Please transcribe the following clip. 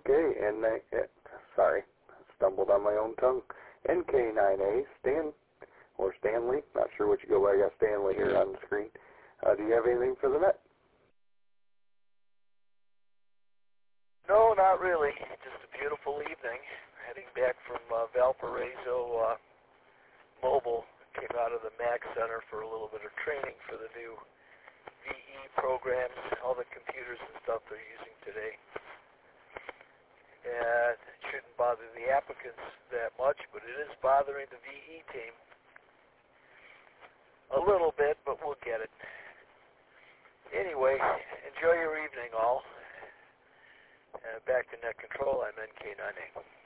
Okay, sorry, stumbled on my own tongue. NK9A, Stan, or Stanley, not sure what you go by. I got Stanley here on the screen. Do you have anything for the net? No, not really. Just a beautiful evening. Heading back from Valparaiso Mobile. Came out of the MAC Center for a little bit of training for the new VE programs, all the computers and stuff they're using today. And it shouldn't bother the applicants that much, but it is bothering the VE team a little bit, but we'll get it. Anyway, enjoy your evening all. Back to Net Control, I'm NK9A.